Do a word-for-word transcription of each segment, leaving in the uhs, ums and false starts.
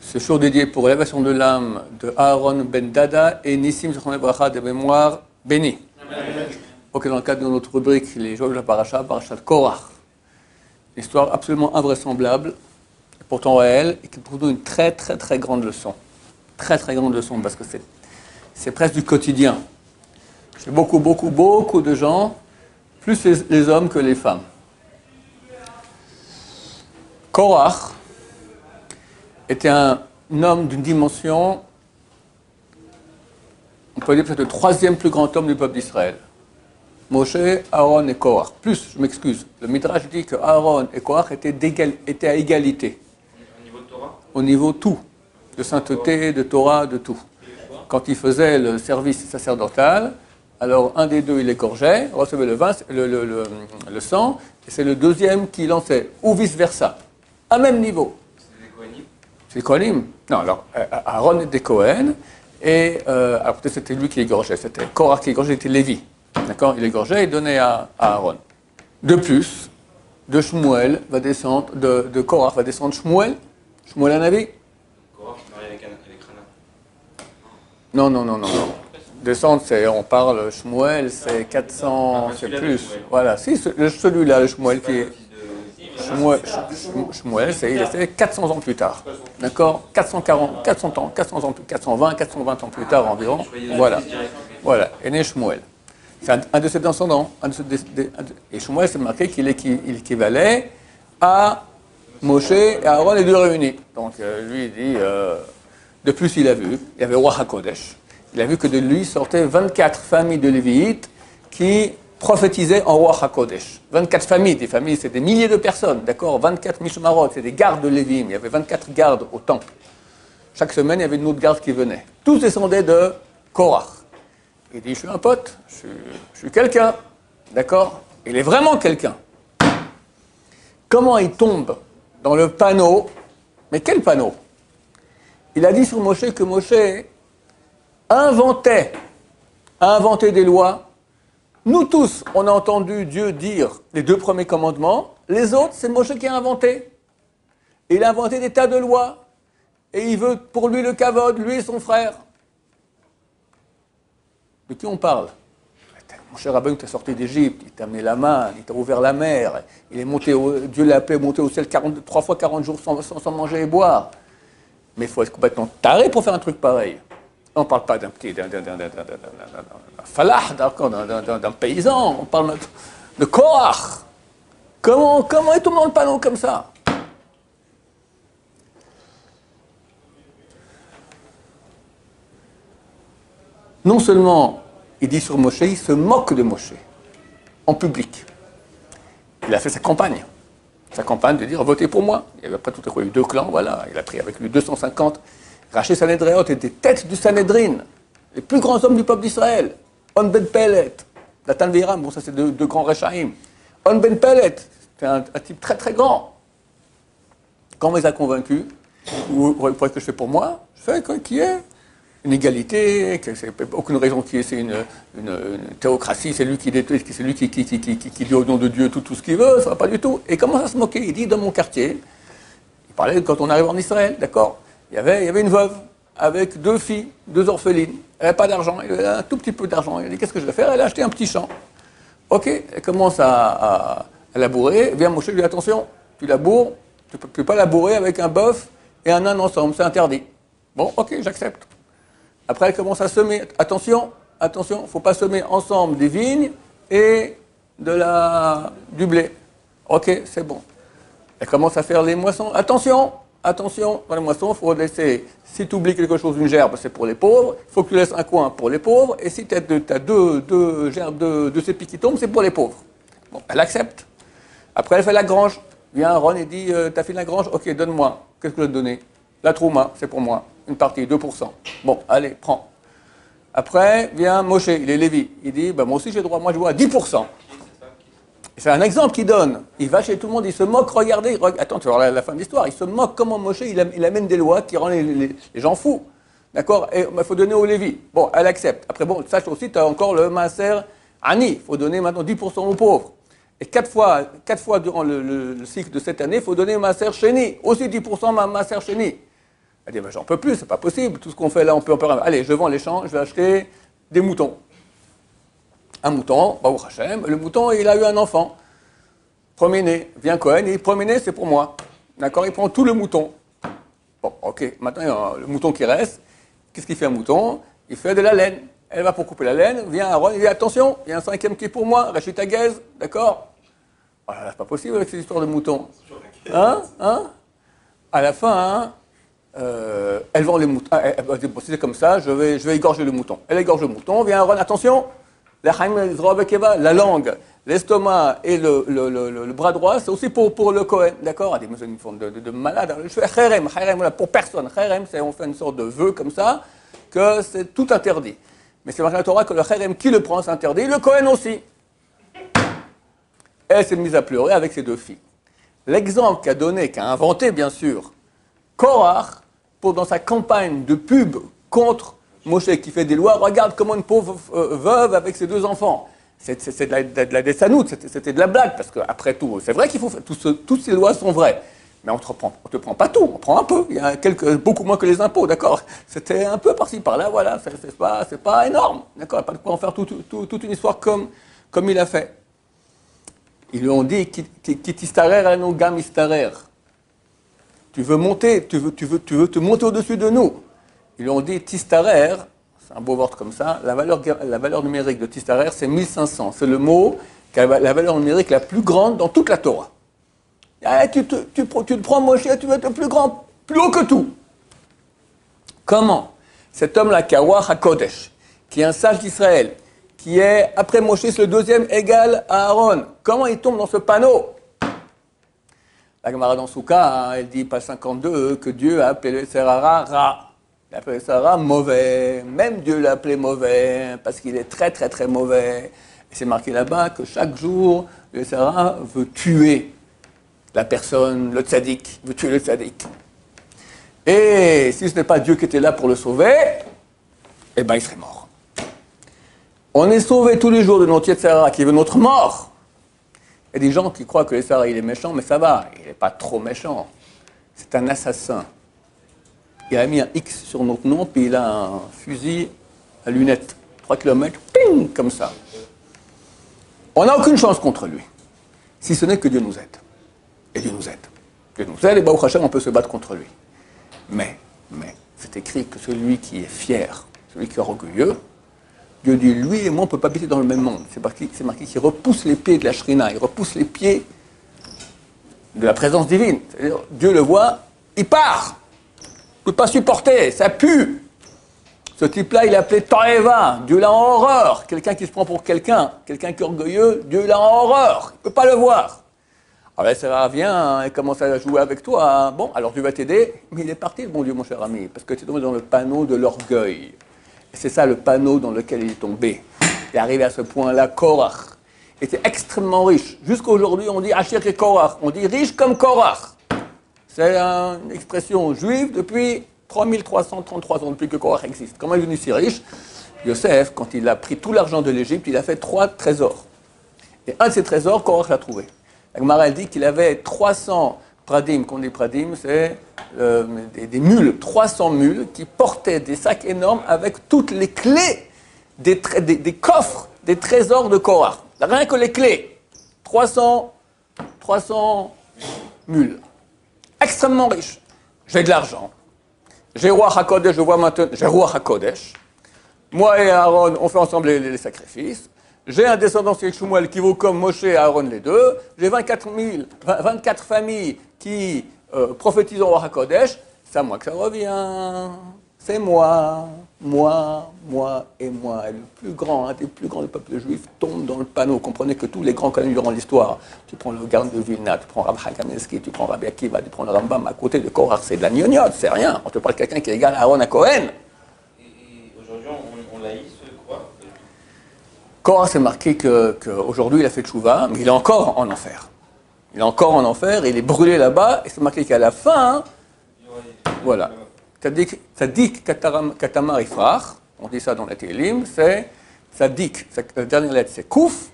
ce jour dédié pour l'élévation de l'âme de Aaron Ben Dada et Nissim Zechron Bracha de mémoire bénie. Ok, dans le cadre de notre rubrique, les joies de la paracha, paracha de Korach. Une histoire absolument invraisemblable, pourtant réelle, et qui pour nous une très très très grande leçon. Très très grande leçon, parce que c'est, c'est presque du quotidien. Chez beaucoup, beaucoup, beaucoup de gens, plus les, les hommes que les femmes. Korach était un homme d'une dimension, on peut dire peut-être le troisième plus grand homme du peuple d'Israël. Moshe, Aaron et Korach. Plus, je m'excuse, le Midrash dit que Aaron et Korach étaient, étaient à égalité. Au niveau de Torah ? Au niveau tout, de sainteté, de Torah, de tout. Quand ils faisaient le service sacerdotal, alors un des deux il égorgeait, recevait le, vin, le, le, le, le sang, et c'est le deuxième qui lançait, ou vice-versa, à même niveau. C'est des Kohanim ? C'est des Kohanim. Non, alors Aaron était Kohen, et euh, alors peut-être c'était lui qui égorgeait, c'était Korach qui égorgeait, c'était Lévi. D'accord ? Il égorgeait et donnait à, à Aaron. De plus, de Shmuel va descendre, de, de Korach va descendre Shmuel, Shmuel Hanavi. Korach qui marie avec, avec Rana. Non, non, non, non, non. Descendre, c'est, on parle, Shmuel, c'est quatre cents, Ah, c'est celui-là, plus. Shmuel. Voilà, si, ce- celui-là, le Shmuel qui est. De... Shmuel, Shmuel, Shmuel, c'est, il est quatre cents ans plus tard. D'accord ? quatre cent quarante, quatre cents ans, quatre cents ans, quatre cent vingt, quatre cent vingt ans plus tard environ. Voilà. Voilà, est né Shmuel. C'est un, un de ses descendants. Un de ses, de, de, un de, et Shmuel, c'est marqué qu'il équi, il équivalait à Moshe et Aaron, les deux réunis. Donc euh, lui, il dit, euh, de plus, il a vu, il y avait Roi HaKodesh, il a vu que de lui sortaient vingt-quatre familles de Lévites qui prophétisaient en Roi HaKodesh. vingt-quatre familles, des familles, c'est des milliers de personnes, d'accord ? vingt-quatre Mishmarot, c'est des gardes de Lévim, il y avait vingt-quatre gardes au temple. Chaque semaine, il y avait une autre garde qui venait. Tous descendaient de Korach. Il dit, je suis un pote, je suis, je suis quelqu'un, d'accord ? Il est vraiment quelqu'un. Comment il tombe dans le panneau ? Mais quel panneau ? Il a dit sur Moshe que Moshe inventait, a inventé des lois. Nous tous, on a entendu Dieu dire les deux premiers commandements. Les autres, c'est Moshe qui a inventé. Et il a inventé des tas de lois. Et il veut pour lui le kavod, lui et son frère. De qui on parle ? Mon cher rabbin, il t'a sorti d'Égypte, il t'a amené la main, il t'a ouvert la mer, il est monté au, Dieu l'a appelé monter au ciel quarante, trois fois quarante jours sans, sans, sans manger et boire. Mais il faut être complètement taré pour faire un truc pareil. On ne parle pas d'un petit, d'un, d'un, d'un, d'un, d'un, d'un, d'un falah, d'accord, d'un, d'un, d'un, d'un paysan, on parle de, de Korach. Comment, comment il tombe dans le panneau comme ça ? Non seulement il dit sur Moshe, il se moque de Moshe, en public. Il a fait sa campagne. Sa campagne de dire, votez pour moi. Il y avait après tout il y a eu deux clans, voilà. Il a pris avec lui deux cent cinquante. Raché Sanhedréot et des têtes du Sanhédrin, les plus grands hommes du peuple d'Israël. On Ben Pelet, Natan Viram, bon ça c'est deux, deux grands Rechaïm. On Ben Pelet, c'est un, un type très très grand. Comment il les a convaincus ? Vous voyez que je fais pour moi ? Je fais quoi qui est une égalité, que c'est aucune raison qui est, c'est une, une, une théocratie, c'est lui qui détruit, c'est lui qui, qui, qui, qui, qui dit au nom de Dieu tout, tout ce qu'il veut, ça va pas du tout. Et il commence à se moquer. Il dit dans mon quartier, il parlait quand on arrive en Israël, d'accord, il y avait, il y avait une veuve avec deux filles, deux orphelines. Elle n'avait pas d'argent, elle avait un tout petit peu d'argent. Elle a dit qu'est-ce que je vais faire ? Elle a acheté un petit champ. Ok, elle commence à, à, à labourer. Viens, Moshe lui dit attention, tu laboures, tu ne peux pas labourer avec un bœuf et un âne ensemble, c'est interdit. Bon, ok, j'accepte. Après, elle commence à semer. Attention, attention, il ne faut pas semer ensemble des vignes et de la, du blé. Ok, c'est bon. Elle commence à faire les moissons. Attention, attention, dans les moissons, il faut laisser, si tu oublies quelque chose, une gerbe, c'est pour les pauvres. Il faut que tu laisses un coin pour les pauvres. Et si tu as deux, deux, deux gerbes de, de ces qui tombent, c'est pour les pauvres. Bon, elle accepte. Après, elle fait la grange. Vient Aaron et dit, euh, t'as fait la grange ? Ok, donne-moi. Qu'est-ce que je vais te donner ? La trouma, c'est pour moi. Une partie, deux pour cent. Bon, allez, prends. Après, vient Moshe, il est Lévi. Il dit, bah, moi aussi j'ai droit, moi je vois à dix pour cent. C'est un exemple qu'il donne. Il va chez tout le monde, il se moque, regardez. Regarde, attends, tu vas voir la, la fin de l'histoire. Il se moque comment Moshe, il, a, il amène des lois qui rendent les, les, les gens fous. D'accord ? Et il bah, faut donner au Lévi. Bon, elle accepte. Après, bon, sache aussi, tu as encore le Maaser Ani. Il faut donner maintenant dix pour cent aux pauvres. Et quatre fois, quatre fois durant le, le, le cycle de cette année, il faut donner Maaser Sheni. Aussi dix pour cent Maaser Sheni. Elle dit, ben, j'en peux plus, c'est pas possible, tout ce qu'on fait là, on peut, on peut... Allez, je vends les champs, je vais acheter des moutons. Un mouton, Baruch Hashem, le mouton, il a eu un enfant. Premier-né, vient Cohen, et premier-né, c'est pour moi. D'accord, il prend tout le mouton. Bon, ok, maintenant, il y a le mouton qui reste. Qu'est-ce qu'il fait un mouton? Il fait de la laine. Elle va pour couper la laine, vient Aaron, il dit, attention, il y a un cinquième qui est pour moi, Rachid Aguez, d'accord? Voilà, c'est pas possible avec ces histoires de moutons. Hein? Hein? À la fin, hein, euh, elle vend les moutons. Elle, elle, elle, bon, si c'est comme ça, je vais, je vais égorger le mouton. Elle égorge le mouton, vient Aaron, attention, la langue, l'estomac et le, le, le, le, le bras droit, c'est aussi pour, pour le Cohen, d'accord? Des une forme de, de, de malade. Je fais kherem, kherem, voilà, pour personne. Kherem, c'est on fait une sorte de vœu comme ça, que c'est tout interdit. Mais c'est marqué dans la Torah que le kherem qui le prend, c'est interdit, le Cohen aussi. Elle s'est mise à pleurer avec ses deux filles. L'exemple qu'a donné, qu'a inventé bien sûr, Korach, pour dans sa campagne de pub contre Moshe qui fait des lois, regarde comment une pauvre euh, veuve avec ses deux enfants. C'est, c'est, c'est de la, de, de la dessanoute, c'était, c'était de la blague, parce qu'après tout, c'est vrai qu'il faut faire, tout ce, toutes ces lois sont vraies. Mais on ne te, te prend pas tout, on prend un peu, il y a quelques, beaucoup moins que les impôts, d'accord? C'était un peu par-ci, par-là, voilà, c'est, c'est, pas, c'est pas énorme, d'accord? Pas de quoi en faire tout, tout, tout, toute une histoire comme, comme il a fait. Ils lui ont dit, Kitistarer anou gam istarer. Tu veux monter, tu veux, tu, veux, tu veux te monter au-dessus de nous. Ils lui ont dit, Tistarer, c'est un beau word comme ça, la valeur, la valeur numérique de Tistarer, c'est mille cinq cents. C'est le mot qui a la valeur numérique la plus grande dans toute la Torah. Ah, tu, te, tu, tu te prends Moshe, tu veux être plus grand, plus haut que tout. Comment? Cet homme-là, Kawa HaKodesh, qui est un sage d'Israël, qui est, après Moshe, c'est le deuxième égal à Aaron. Comment il tombe dans ce panneau? La Gemara dans Souka, hein, elle dit, pas cinquante-deux, que Dieu a appelé le Serara Ra. Il a appelé le Serara mauvais. Même Dieu l'a appelé mauvais, parce qu'il est très très très mauvais. Et c'est marqué là-bas que chaque jour, le Serara veut tuer la personne, le tzaddik, veut tuer le tzaddik. Et si ce n'est pas Dieu qui était là pour le sauver, eh bien il serait mort. On est sauvé tous les jours de notre Yetzirah qui veut notre mort. Il y a des gens qui croient que le Yetzirah il est méchant, mais ça va, il n'est pas trop méchant. C'est un assassin. Il a mis un X sur notre nom, puis il a un fusil à lunettes, trois kilomètres, ping, comme ça. On n'a aucune chance contre lui, si ce n'est que Dieu nous aide. Et Dieu nous aide. Dieu nous aide, et Baruch Hashem, on peut se battre contre lui. Mais, mais, c'est écrit que celui qui est fier, celui qui est orgueilleux, Dieu dit, lui et moi, on ne peut pas habiter dans le même monde. C'est marqué, c'est marqué qu'il repousse les pieds de la Shrina, il repousse les pieds de la présence divine. C'est-à-dire, Dieu le voit, il part. Il ne peut pas supporter, ça pue. Ce type-là, il est appelé Ta'eva, Dieu l'a en horreur. Quelqu'un qui se prend pour quelqu'un, quelqu'un qui est orgueilleux, Dieu l'a en horreur. Il ne peut pas le voir. Alors là, ça vient et commence à jouer avec toi. Bon, alors tu vas t'aider, mais il est parti, le bon Dieu, mon cher ami, parce que tu es tombé dans le panneau de l'orgueil. Et c'est ça le panneau dans lequel il est tombé. Il est arrivé à ce point-là, Korach. Il était extrêmement riche. Jusqu'à aujourd'hui, on dit Achir et Korach. On dit riche comme Korach. C'est une expression juive depuis trois mille trois cent trente-trois ans, depuis que Korach existe. Comment il est devenu si riche? Yosef, quand il a pris tout l'argent de l'Égypte, il a fait trois trésors. Et un de ces trésors, Korach l'a trouvé. La Gemara dit qu'il avait trois cents pradim. Quand on dit pradim, c'est euh, des, des mules, trois cents mules qui portaient des sacs énormes avec toutes les clés des, des, des coffres, des trésors de Korach. Rien que les clés. trois cents, trois cents mules. Extrêmement riche. J'ai de l'argent. J'ai roi HaKodesh, je vois maintenant, j'ai roi HaKodesh. Moi et Aaron, on fait ensemble les, les sacrifices. J'ai un descendant de Shmuel qui vaut comme Moshe et Aaron les deux. J'ai vingt-quatre mille, vingt-quatre familles qui euh, prophétisent au roi HaKodesh. C'est à moi que ça revient. C'est moi, moi, moi et moi. Et le plus grand, un des plus grands du peuple juif tombe dans le panneau. Comprenez que tous les grands connus durant l'histoire, tu prends le Gaon de Vilna, tu prends Rabbi Kamenetsky, tu prends Rabbi Akiva, tu prends le Rambam à côté de Korach, c'est de la gnognotte, c'est rien. On te parle de quelqu'un qui est égal à Aaron à Cohen. Et, et aujourd'hui, on, on l'a ce quoi? Korach, c'est marqué qu'aujourd'hui, il a fait tchouva, mais il est encore en enfer. Il est encore en enfer, il est brûlé là-bas, et c'est marqué qu'à la fin, voilà. Tzadik Katamar Ifrach, on dit ça dans la Télim, c'est Tzadik, la dernière lettre c'est Kouf,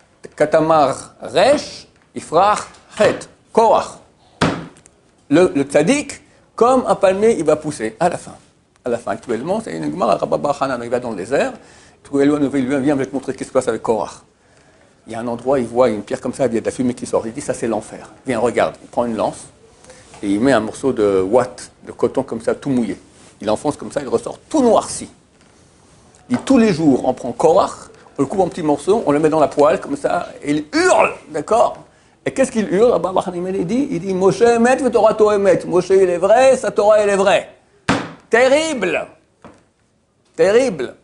Katamar Resh, Ifrach, Het, Korach. Le, le Tzadik, comme un palmier, il va pousser à la fin. À la fin, actuellement, c'est une Gemara, Rabba Bar Hanan, il va dans le désert, tout le monde vient, vient te montrer ce qui se passe avec Korach. Il y a un endroit, il voit une pierre comme ça, il y a de la fumée qui sort. Il dit, ça c'est l'enfer. Viens, regarde. Il prend une lance et il met un morceau de ouate, de coton comme ça, tout mouillé. Il enfonce comme ça, il ressort tout noirci. Il dit, tous les jours, on prend Korach, on le coupe en petits morceaux, on le met dans la poêle comme ça, et il hurle, d'accord? Et qu'est-ce qu'il hurle? Il dit, il dit, Moshe emet, Torah to emet. Moshe il est vrai, sa Torah elle est vraie. Terrible! Terrible!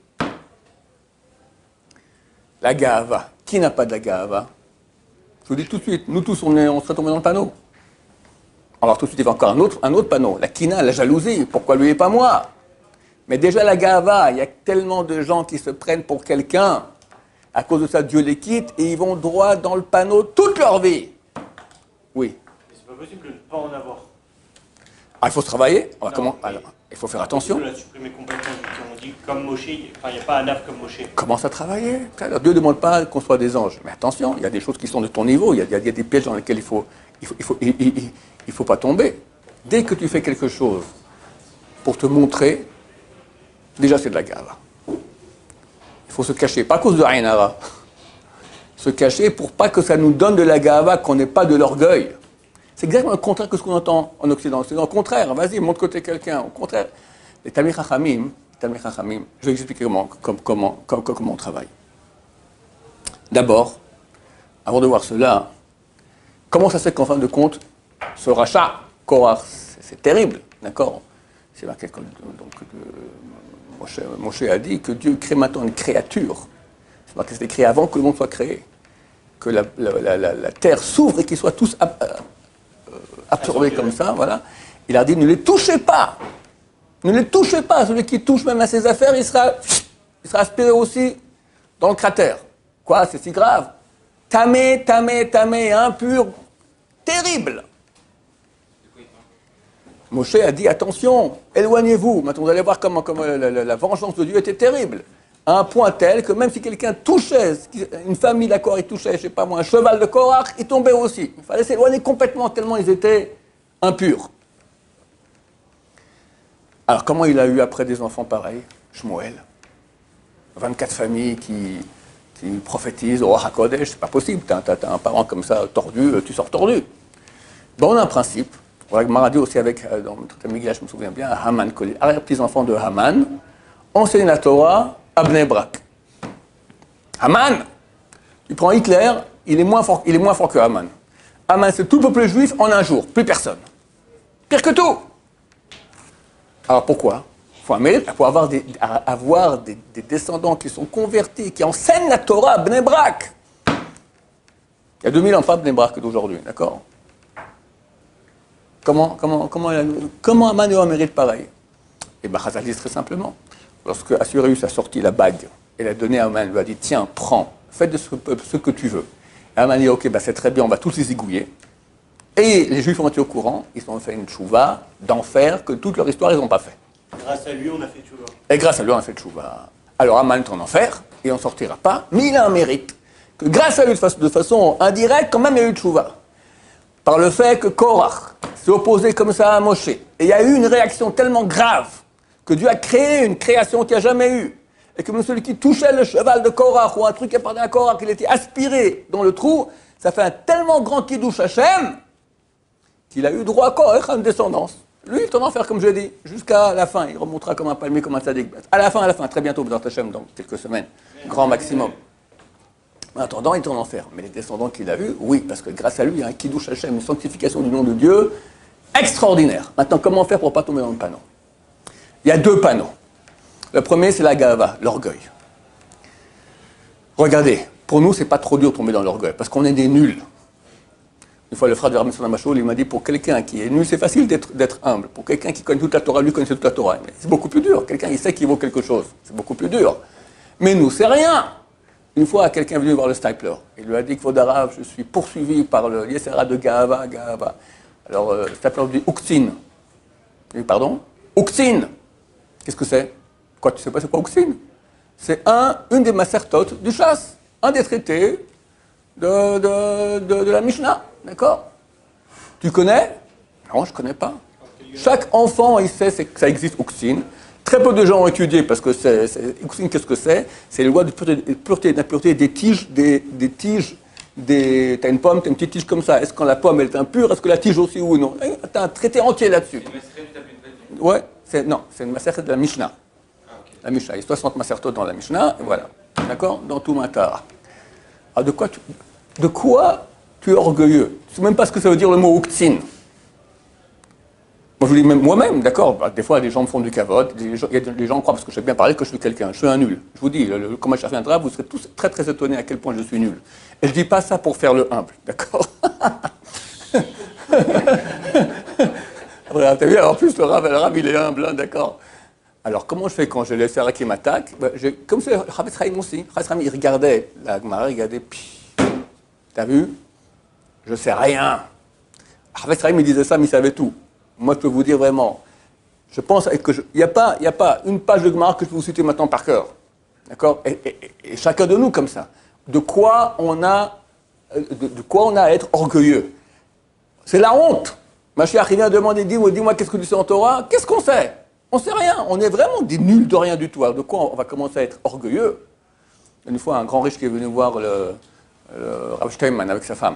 La gava. Qui n'a pas de la gava? Je vous dis tout de suite, nous tous on, est, on serait tombés dans le panneau. Alors tout de suite il y a encore un autre, un autre panneau. La kina, la jalousie. Pourquoi lui et pas moi? Mais déjà la gava, il y a tellement de gens qui se prennent pour quelqu'un. À cause de ça, Dieu les quitte et ils vont droit dans le panneau toute leur vie. Oui. Mais c'est pas possible de ne pas en avoir. Ah, il faut se travailler. Alors, Non, comment mais- Alors, il faut faire attention. On l'a supprimé complètement. On dit comme Moshe, il enfin, n'y a pas un ave comme Moshe. Commence à travailler. Alors, Dieu ne demande pas qu'on soit des anges. Mais attention, il y a des choses qui sont de ton niveau. Il y a, il y a- il y a des pièges dans lesquels il ne faut, il faut, il faut, il, il- il- il faut pas tomber. Dès que tu fais quelque chose pour te montrer, déjà c'est de la gave. Il faut se cacher. Pas à cause de Ainara. Se cacher pour pas que ça nous donne de la gava, qu'on n'ait pas de l'orgueil. C'est exactement le contraire que ce qu'on entend en Occident. C'est au contraire, vas-y, montre que t'es quelqu'un. Au contraire, les Talmid Chachamim, Talmid Chachamim, je vais expliquer comment, comment, comment, comment, comment on travaille. D'abord, avant de voir cela, comment ça se fait qu'en fin de compte, ce rachat, Korach, c'est, c'est terrible, d'accord? C'est marqué comme donc, de, Moshe, Moshe a dit que Dieu crée maintenant une créature. C'est marqué, c'était créé avant que le monde soit créé. Que la, la, la, la, la terre s'ouvre et qu'ils soient tous ab, euh, absorbés comme ça, voilà. Il a dit, ne les touchez pas. Ne les touchez pas. Celui qui touche même à ses affaires, il sera, il sera aspiré aussi dans le cratère. Quoi, c'est si grave? Tamé, tamé, tamé, impur, terrible. Moshe a dit, attention, éloignez-vous. Maintenant, vous allez voir comment, comment la, la, la vengeance de Dieu était terrible. À un point tel que même si quelqu'un touchait, une famille d'accord, il touchait, je sais pas moi, un cheval de Korach, il tombait aussi. Il fallait s'éloigner complètement tellement ils étaient impurs. Alors comment il a eu après des enfants pareils? Shmuel. vingt-quatre familles qui, qui prophétisent au HaKodesh, c'est pas possible. T'as, t'as, t'as un parent comme ça tordu, tu sors tordu. Bon, on a un principe. Voilà, Maradi aussi avec, dans le Migdash, je me souviens bien, Haman, les arrière-petits-enfants de Haman, enseignent la Torah à Bnei Brak. Haman, tu prends Hitler, il est moins fort, il est moins fort que Haman. Haman, c'est tout le peuple juif en un jour, plus personne. Pire que tout. Alors pourquoi? Il faut un mérite pour avoir, des, avoir des, des descendants qui sont convertis, qui enseignent la Torah à Bnei Brak. Il y a deux mille ans, pas Bnei Brak d'aujourd'hui, d'accord? Comment, comment, comment, comment Haman a un mérite pareil? Et bien, Chazal dit très simplement. Lorsque Assuérus a sorti la bague et l'a donnée à Haman, il lui a dit, tiens, prends, fais de ce peuple ce que tu veux. Et Haman dit, ok, ben c'est très bien, on va tous les zigouiller. Et les Juifs ont été au courant, ils ont fait une tchouva d'enfer que toute leur histoire, ils n'ont pas fait. Grâce à lui, on a fait tchouva. Et grâce à lui, on a fait tchouva. Alors Haman est en enfer, et on ne sortira pas, mais il a un mérite. Que grâce à lui, de façon, de façon indirecte, quand même, il y a eu tchouva. Par le fait que Korach s'est opposé comme ça à Moshe. Et il y a eu une réaction tellement grave que Dieu a créé une création qu'il n'y a jamais eu. Et que même celui qui touchait le cheval de Korach ou un truc qui appartenait à Korach, il était aspiré dans le trou, ça fait un tellement grand kiddush Hashem qu'il a eu droit à Korach à une descendance. Lui, il est en enfer, comme je dis, jusqu'à la fin. Il remontera comme un palmier, comme un tzaddik. À la fin, à la fin, très bientôt, dans Hashem, dans quelques semaines. Grand maximum. En attendant, il est en enfer. Mais les descendants qu'il a eus, oui, parce que grâce à lui, il y a un kiddush Hashem, une sanctification du nom de Dieu extraordinaire. Maintenant, comment faire pour ne pas tomber dans le panneau? Il y a deux panneaux. Le premier, c'est la gava, l'orgueil. Regardez, pour nous, c'est pas trop dur de tomber dans l'orgueil, parce qu'on est des nuls. Une fois, le frère de Rabbi Salamachoul, il m'a dit, pour quelqu'un qui est nul, c'est facile d'être, d'être humble. Pour quelqu'un qui connaît toute la Torah, lui connaît toute la Torah. Mais c'est beaucoup plus dur. Quelqu'un, il sait qu'il vaut quelque chose. C'est beaucoup plus dur. Mais nous, c'est rien. Une fois, quelqu'un est venu voir le Stipler. Il lui a dit qu'il faut d'arabe, je suis poursuivi par le Yesera de Gahava, Gahava. Alors, euh, le Stipler lui dit, Uksin. Il dit, pardon? Uksin. Qu'est-ce que c'est? Quoi, tu sais pas c'est quoi Uksin? C'est un, une des masertotes du chasse. Un des traités de, de, de, de la Mishnah. D'accord? Tu connais? Non, je ne connais pas. Chaque enfant, il sait que ça existe, Uxine. Très peu de gens ont étudié parce que c'est, c'est, Uxine, qu'est-ce que c'est? C'est les lois de pureté, pureté et d'impureté des tiges, des, des tiges, des... T'as une pomme, t'as une petite tige comme ça. Est-ce que quand la pomme elle est impure, est-ce que la tige aussi ou non? T'as un traité entier là-dessus. Ouais, c'est, non, c'est une maseret de la Mishnah. Ah, okay. La Mishnah, il y a soixante masertot dans la Mishnah, et voilà. D'accord? Dans tout Matar. Alors de quoi tu, de quoi tu es orgueilleux? Tu ne sais même pas ce que ça veut dire le mot Uxine. Moi, je vous dis même moi-même, d'accord, bah, des fois, les gens me font du cavote, les gens, les gens croient, parce que je sais bien parler, que je suis quelqu'un, je suis un nul. Je vous dis, le, le, quand ma chère viendra, vous serez tous très, très étonnés à quel point je suis nul. Et je ne dis pas ça pour faire le humble, d'accord? T'as vu, en plus, le rab, le rab, il est humble, hein, d'accord? Alors, comment je fais quand j'ai les serres qui m'attaquent? Ben, comme c'est Chavetz Chaim aussi. Chavetz Chaim, il regardait, la Gemara, il regardait, puis, t'as vu? Je sais rien. Chavetz Chaim, il disait ça, mais il savait tout. Moi, je peux vous dire vraiment, je pense que il n'y a pas, il y a pas une page de Gemara que je peux vous citer maintenant par cœur, d'accord, et, et, et chacun de nous comme ça. De quoi on a, de, de quoi on a à être orgueilleux? C'est la honte. Mashiach, il vient demander, dis-moi, dis-moi, qu'est-ce que tu sais en Torah? Qu'est-ce qu'on sait? On ne sait rien. On est vraiment des nuls de rien du tout. Alors, de quoi on va commencer à être orgueilleux? Une fois, un grand riche qui est venu voir le, le Rav Steinman avec sa femme.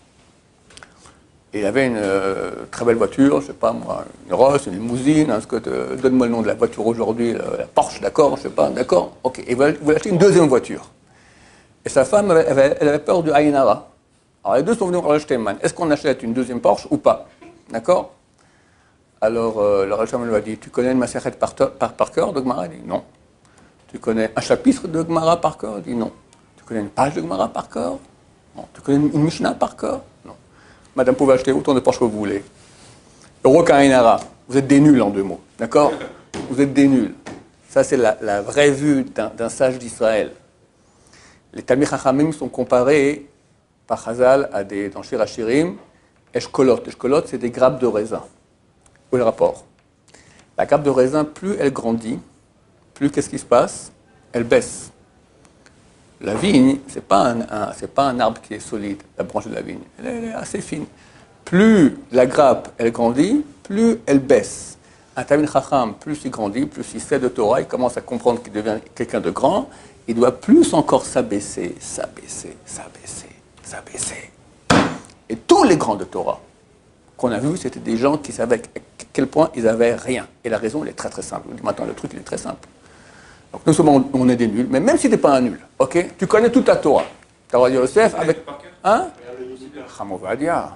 Et il avait une euh, très belle voiture, je sais pas moi, une Ross, une limousine, hein, te, donne-moi le nom de la voiture aujourd'hui, la, la Porsche, d'accord, je sais pas, d'accord, ok. Et il voulait, il voulait acheter une deuxième voiture. Et sa femme, elle avait, elle avait peur du Aïnara. Alors les deux sont venus au Rav Steinman. Est-ce qu'on achète une deuxième Porsche ou pas? D'accord? Alors euh, le Rav Steinman lui a dit, tu connais une Maseret par, par, par cœur de Gemara? Il dit non. Tu connais un chapitre de Gemara par cœur? Il dit non. Tu connais une page de Gemara par cœur? Non. Tu connais une, une Mishnah par cœur? Non. Madame, vous pouvez acheter autant de Porsche que vous voulez. Euro Kainara, vous êtes des nuls en deux mots, d'accord? Vous êtes des nuls. Ça, c'est la, la vraie vue d'un, d'un sage d'Israël. Les Talmid Chachamim sont comparés par Chazal à des, dans Shir Hashirim, Eshkolot. Eshkolot, c'est des grappes de raisin. Où est le rapport? La grappe de raisin, plus elle grandit, plus qu'est-ce qui se passe? Elle baisse. La vigne, ce n'est pas, un, c'est pas un arbre qui est solide, la branche de la vigne. Elle est, elle est assez fine. Plus la grappe, elle grandit, plus elle baisse. Un Talmid Chacham, plus il grandit, plus il sait de Torah, il commence à comprendre qu'il devient quelqu'un de grand, il doit plus encore s'abaisser, s'abaisser, s'abaisser, s'abaisser. Et tous les grands de Torah qu'on a vus, c'était des gens qui savaient à quel point ils n'avaient rien. Et la raison, elle est très très simple. Maintenant, le truc, il est très simple. Donc, non seulement on est des nuls, mais même si tu n'es pas un nul, ok, tu connais toute la Torah. Tu as Yosef avec. Hein? Chamovadia.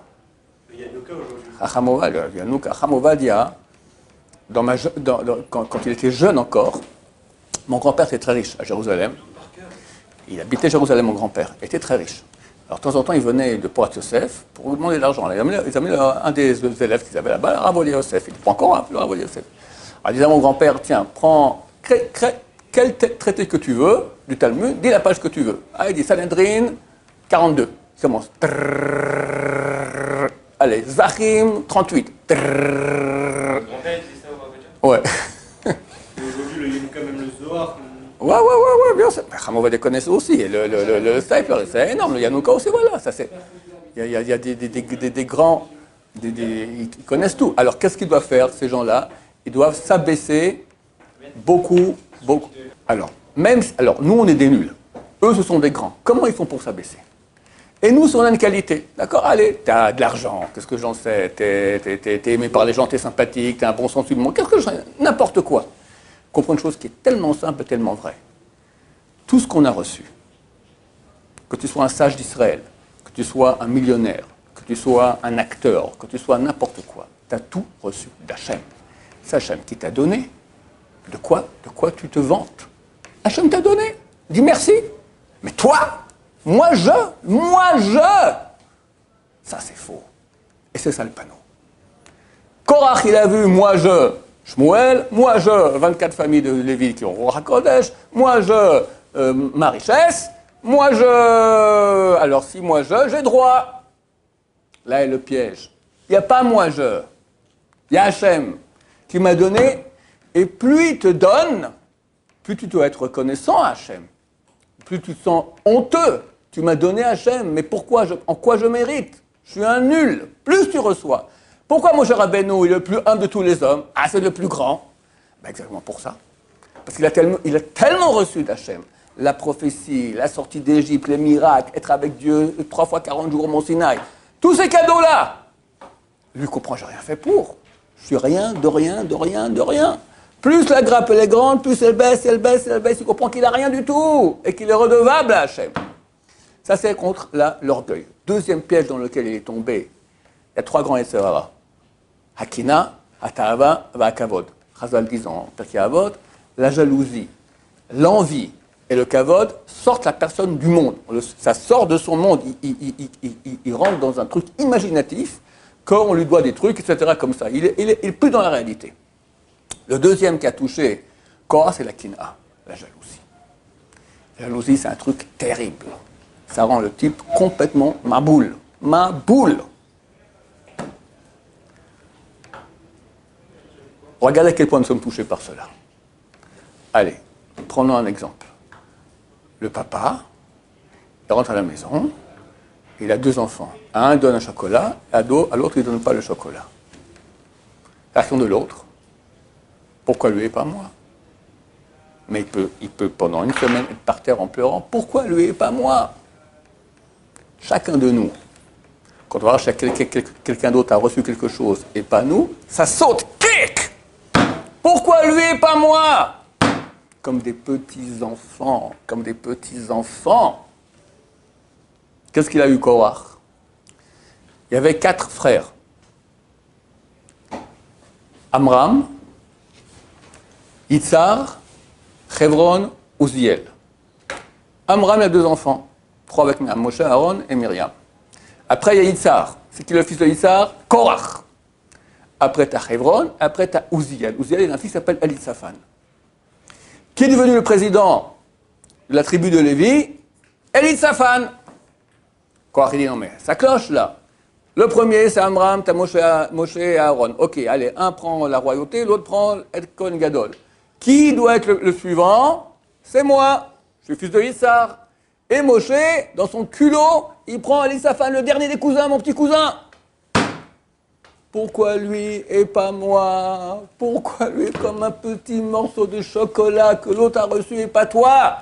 Chamovadia. Dans ma, dans, dans, quand, quand il était jeune encore, mon grand-père était très riche à Jérusalem. Il habitait Jérusalem, mon grand-père. Il était très riche. Alors, de temps en temps, il venait de Port Yosef pour lui demander de l'argent. Ils amenaient un des élèves qu'ils avaient là-bas, le Rav Yosef. Il n'était pas encore le Rav Yosef. Alors, il disait à mon grand-père, tiens, prends. Cré, cré, quel traité que tu veux, du Talmud, dis la page que tu veux. Ah, il dit Sanhedrin, quarante-deux. Il commence. Trrr, allez, Zachim, trente-huit. Trrr. Grand-père, c'est ça au Rav? Ouais. Aujourd'hui, il y a quand même le Zohar. Ouais, ouais, ouais, ouais, bien sûr. Chamovadia connaît aussi. Et le, le, le, le Stapler, c'est énorme. Le Yanouka aussi, voilà. Ça, c'est, il y a, il y a des, des, des, des, des grands. Des, des, ils connaissent tout. Alors, qu'est-ce qu'ils doivent faire, ces gens-là? Ils doivent s'abaisser beaucoup, beaucoup. Alors, même, alors, nous, on est des nuls. Eux, ce sont des grands. Comment ils font pour s'abaisser? Et nous, on a une qualité. D'accord? Allez, tu as de l'argent. Qu'est-ce que j'en sais? Tu es aimé par les gens, tu es sympathique, tu as un bon sens du monde. Qu'est-ce que j'en sais? N'importe quoi. Comprends une chose qui est tellement simple et tellement vraie. Tout ce qu'on a reçu, que tu sois un sage d'Israël, que tu sois un millionnaire, que tu sois un acteur, que tu sois n'importe quoi, tu as tout reçu d'Hachem. C'est Hachem qui t'a donné. De quoi, de quoi tu te vantes? Hachem t'a donné. Dis merci. Mais toi, moi je, moi je. Ça c'est faux. Et c'est ça le panneau. Korach, il a vu moi je. Shmuel, moi je, vingt-quatre familles de Lévi qui ont Ruach HaKodesh, moi je, euh, ma richesse, moi je, alors si moi je, j'ai droit. Là est le piège. Il n'y a pas moi je, il y a Hachem qui m'a donné, et plus il te donne, plus tu dois être reconnaissant à Hachem, plus tu te sens honteux. Tu m'as donné Hachem, mais pourquoi, je, en quoi je mérite? Je suis un nul. Plus tu reçois, Pourquoi Moshe Rabbeinu est le plus humble de tous les hommes? Ah, c'est le plus grand. Ben, exactement pour ça. Parce qu'il a tellement, il a tellement reçu d'Hachem. La prophétie, la sortie d'Égypte, les miracles, être avec Dieu trois fois quarante jours au Mont Sinaï. Tous ces cadeaux-là. Lui comprend, j'ai rien fait pour. Je suis rien, de rien, de rien, de rien. Plus la grappe elle est grande, plus elle baisse, elle baisse, elle baisse. Il comprend qu'il n'a rien du tout et qu'il est redevable à Hachem. Ça, c'est contre la, l'orgueil. Deuxième piège dans lequel il est tombé. Il y a trois grands Yetzirah. Hakina, Hata'ava, Va'akavod. Chazal dit en Pirkei Avot, la jalousie, l'envie et le kavod sortent la personne du monde. Ça sort de son monde. Il, il, il, il, il rentre dans un truc imaginatif, quand on lui doit des trucs, et cetera comme ça. Il est, il est, il est plus dans la réalité. Le deuxième qui a touché Korah, c'est la kina, la jalousie. La jalousie, c'est un truc terrible. Ça rend le type complètement maboule. Maboule. Regardez à quel point nous sommes touchés par cela. Allez, prenons un exemple. Le papa, il rentre à la maison, il a deux enfants. À un, il donne un chocolat, à l'autre, il ne donne pas le chocolat. L'action de l'autre, pourquoi lui et pas moi? Mais il peut, il peut pendant une semaine être par terre en pleurant, pourquoi lui et pas moi? Chacun de nous, quand on va voir que quelqu'un, quelqu'un d'autre a reçu quelque chose et pas nous, ça saute, clic! Pourquoi lui et pas moi? Comme des petits-enfants, comme des petits-enfants. Qu'est-ce qu'il a eu, Korah? Il y avait quatre frères. Amram, Yitzhar, Hebron, Uziel. Amram, il a deux enfants. Trois avec Moshe, Aaron et Myriam. Après, il y a Yitzhar. C'est qui le fils de Yitzhar? Korah. Après, tu as Hebron. Après, tu as Uziel. Uziel, il a un fils qui s'appelle Elitsaphan. Qui est devenu le président de la tribu de Lévi? Elitsaphan. Korah, il dit non, mais ça cloche là. Le premier, c'est Amram, tu as Moshe, Moshe et Aaron. Ok, allez, un prend la royauté, l'autre prend El Kohen Gadol. Qui doit être le, le suivant? C'est moi. Je suis le fils de Yitzhar. Et Moshe, dans son culot, il prend Elitsaphan, le dernier des cousins, mon petit cousin. Pourquoi lui et pas moi? Pourquoi lui comme un petit morceau de chocolat que l'autre a reçu et pas toi?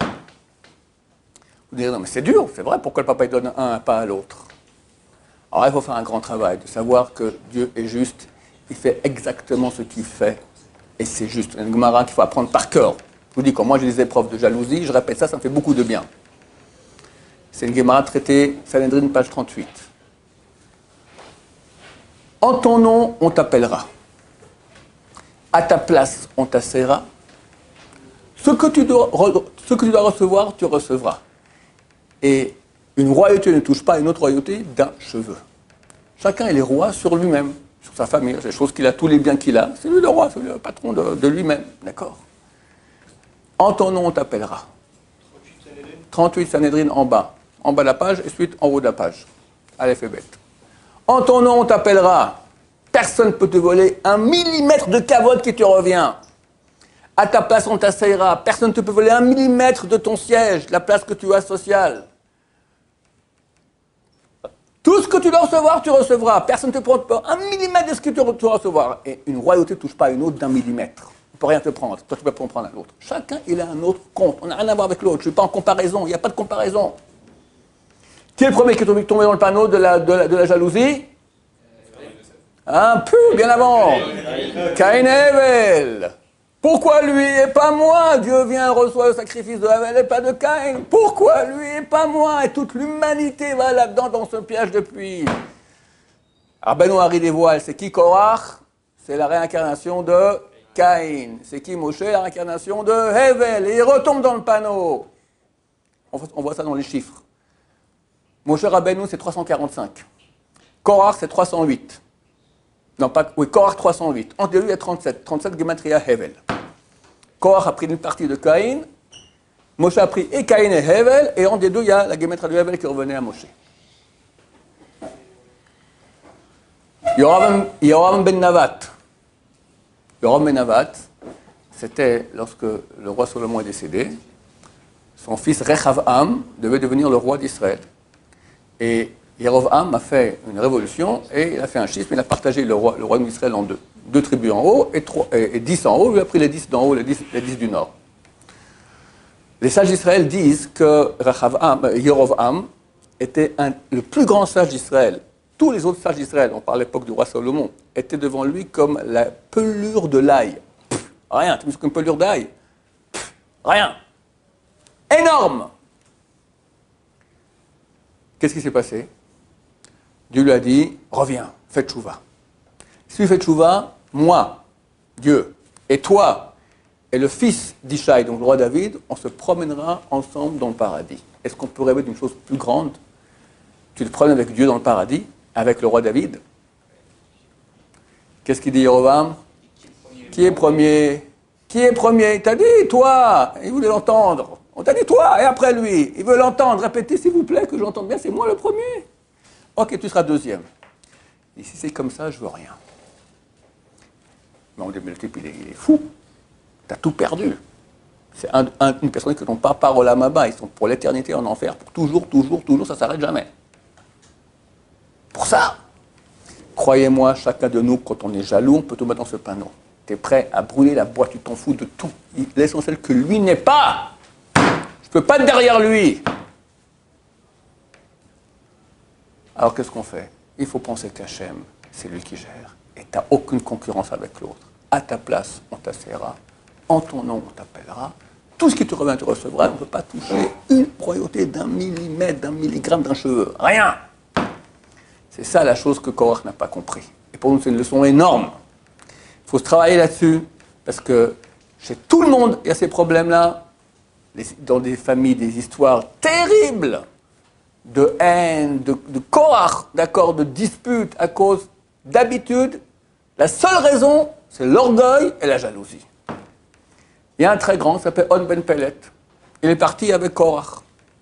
Vous direz, non mais c'est dur, c'est vrai, pourquoi le papa il donne un et pas à l'autre? Alors il faut faire un grand travail, de savoir que Dieu est juste, il fait exactement ce qu'il fait, et c'est juste. Un Gemara qu'il faut apprendre par cœur. Je vous dis, quand moi j'ai des épreuves de jalousie, je répète ça, ça me fait beaucoup de bien. C'est une Gemara traitée, Sanhedrin, page trente-huit. En ton nom, on t'appellera. À ta place, on t'asserra. Ce que tu dois, ce que tu dois recevoir, tu recevras. Et une royauté ne touche pas à une autre royauté d'un cheveu. Chacun est le roi sur lui-même, sur sa famille, c'est les choses qu'il a, tous les biens qu'il a. C'est lui le roi, c'est lui le patron de, de lui-même. D'accord? En ton nom, on t'appellera. trente-huit Sanhedrin en bas. En bas de la page et suite en haut de la page. Aleph et Bet. En ton nom, on t'appellera. Personne ne peut te voler un millimètre de kavod qui te revient. À ta place, on t'asseillera. Personne ne te peut voler un millimètre de ton siège, la place que tu as sociale. Tout ce que tu dois recevoir, tu recevras. Personne ne te prend un millimètre de ce que tu dois recevoir. Et une royauté ne touche pas à une autre d'un millimètre. On ne peut rien te prendre. Toi, tu ne peux pas en prendre à l'autre. Chacun, il a un autre compte. On n'a rien à voir avec l'autre. Je ne suis pas en comparaison. Il n'y a pas de comparaison. Qui est le premier qui est tombé dans le panneau de la, de la, de la jalousie? Un peu, bien avant. Caïn et Hevel. Pourquoi lui et pas moi? Dieu vient, reçoit le sacrifice de Hevel et pas de Caïn. Pourquoi lui et pas moi? Et toute l'humanité va là-dedans dans ce piège depuis. Rabbeinu Hari dévoile, c'est qui Korach? C'est la réincarnation de Caïn. C'est qui Moshe? La réincarnation de Hevel. Et il retombe dans le panneau. On voit ça dans les chiffres. Moshe Rabbeinu, c'est trois cent quarante-cinq. Korach, c'est trois cent huit. Non, pas... Oui, Korach, trois cent huit. Entre les deux, il y a trente-sept. trente-sept, Gematria, Hevel. Korach a pris une partie de Caïn. Moshe a pris et Caïn et Hevel. Et entre les deux, il y a la Gematria de Hevel qui revenait à Moshe. Yoram, Yoram ben Navat. Yoram ben Navat, c'était lorsque le roi Salomon est décédé. Son fils Rechavam devait devenir le roi d'Israël. Et Yerovam a fait une révolution et il a fait un schisme, il a partagé le, roi, le royaume d'Israël en deux. Deux tribus en haut et, trois, et, et dix en haut, lui a pris les dix d'en haut, les dix, les dix du nord. Les sages d'Israël disent que Yerovam était un, le plus grand sage d'Israël. Tous les autres sages d'Israël, on parle à l'époque du roi Salomon, étaient devant lui comme la pelure de l'ail. Pff, rien, tu me dis qu'une pelure d'ail. Pff, rien. Énorme. Qu'est-ce qui s'est passé? Dieu lui a dit, reviens, fais tchouva. Si tu fais tchouva, moi, Dieu, et toi, et le fils d'Ishaï, donc le roi David, on se promènera ensemble dans le paradis. Est-ce qu'on peut rêver d'une chose plus grande? Tu te promènes avec Dieu dans le paradis, avec le roi David. Qu'est-ce qu'il dit Yerovam? Qui est premier? Qui est premier? Il t'a dit, toi. Il voulait l'entendre. On t'a dit toi, et après lui. Il veut l'entendre. Répétez, s'il vous plaît, que j'entende bien, c'est moi le premier. Ok, tu seras deuxième. Et si c'est comme ça, je veux rien. Mais on dit, mais le type, il est, il est fou. T'as tout perdu. C'est un, un, une personne qui n'ont pas parole à Maba. Ils sont pour l'éternité en enfer. Pour toujours, toujours, toujours, ça ne s'arrête jamais. Pour ça, croyez-moi, chacun de nous, quand on est jaloux, on peut tout mettre dans ce panneau. Tu es prêt à brûler la boîte, tu t'en fous de tout. L'essentiel que lui n'est pas. Je ne peux pas être derrière lui. Alors qu'est-ce qu'on fait? Il faut penser qu'Hachem, c'est lui qui gère. Et tu n'as aucune concurrence avec l'autre. À ta place, on t'assaiera. En ton nom, on t'appellera. Tout ce qui te revient, tu recevras. On ne peut pas toucher une royauté d'un millimètre, d'un milligramme, d'un cheveu. Rien. C'est ça la chose que Korach n'a pas compris. Et pour nous, c'est une leçon énorme. Il faut se travailler là-dessus, parce que chez tout le monde, il y a ces problèmes-là. Dans des familles, des histoires terribles de haine, de, de Korach, d'accord, de disputes à cause d'habitude. La seule raison, c'est l'orgueil et la jalousie. Il y a un très grand, qui s'appelle On Ben Pellet. Il est parti avec Korach.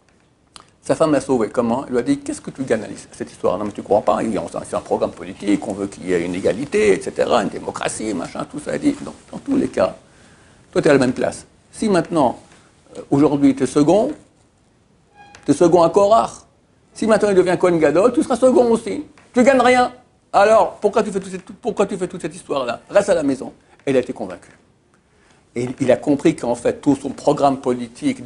Sa femme l'a sauvé. Comment? Il lui a dit, qu'est-ce que tu gagnes à cette histoire? Non, mais tu ne crois pas, c'est un programme politique, on veut qu'il y ait une égalité, et cetera, une démocratie, machin, tout ça. Il dit, dans, dans tous les cas, toi, tu es à la même place. Si maintenant, euh, aujourd'hui, tu es second, tu es second à Korach. Si maintenant il devient Kohen Gadol, tu seras second aussi. Tu ne gagnes rien. Alors, pourquoi tu fais toute cette, pourquoi tu fais toute cette histoire-là? Reste à la maison. Et il a été convaincu. Et il a compris qu'en fait, tout son programme politique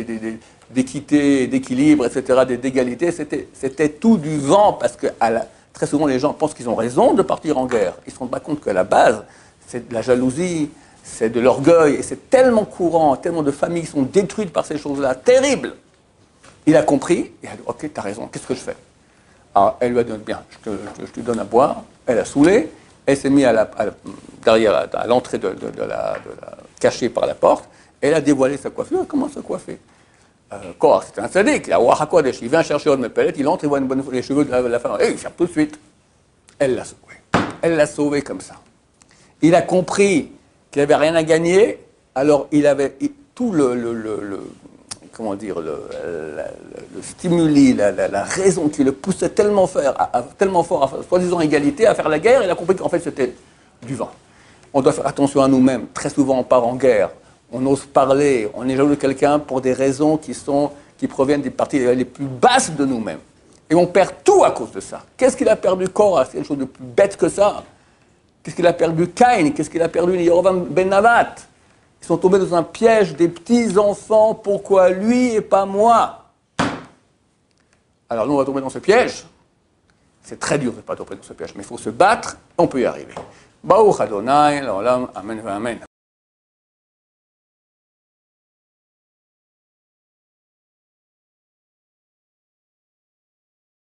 d'équité, d'équilibre, et cetera, d'égalité, c'était, c'était tout du vent, parce que à la, très souvent, les gens pensent qu'ils ont raison de partir en guerre. Ils ne se rendent pas compte qu'à la base, c'est de la jalousie, c'est de l'orgueil, et c'est tellement courant, tellement de familles qui sont détruites par ces choses-là, terribles. Il a compris, il a dit, ok, tu as raison, qu'est-ce que je fais? Alors, elle lui a dit, bien, je te, je, je te donne à boire. Elle a saoulé, elle s'est mise à la, à la, derrière, à, à l'entrée de, de, de, la, de la... cachée par la porte, et elle a dévoilé sa coiffure. Elle commence à coiffer. Euh, Korach, c'était un sadique, il a Warha Kodesh, il vient chercher une pellet, il entre, il voit une bonne, les cheveux de la, de la femme, et il ferme tout de suite. Elle l'a sauvé. Elle l'a sauvé comme ça. Il a compris qu'il n'avait rien à gagner, alors il avait il, tout le, le, le, le comment dire, le, le, le stimuli, la, la, la raison qui le poussait tellement, faire, à, à, tellement fort, à soi-disant égalité, à faire la guerre, il a compris qu'en fait c'était du vent. On doit faire attention à nous-mêmes. Très souvent, on part en guerre. On ose parler. On est jaloux de quelqu'un pour des raisons qui, sont, qui proviennent des parties les plus basses de nous-mêmes. Et on perd tout à cause de ça. Qu'est-ce qu'il a perdu Korah? C'est une chose de plus bête que ça. Qu'est-ce qu'il a perdu Caïn? Qu'est-ce qu'il a perdu Yerovam Ben Navat? Ils sont tombés dans un piège des petits-enfants. Pourquoi lui et pas moi? Alors nous, on va tomber dans ce piège. C'est très dur de ne pas tomber dans ce piège, mais il faut se battre, on peut y arriver. Baruch Adonai, l'olam, amen, amen.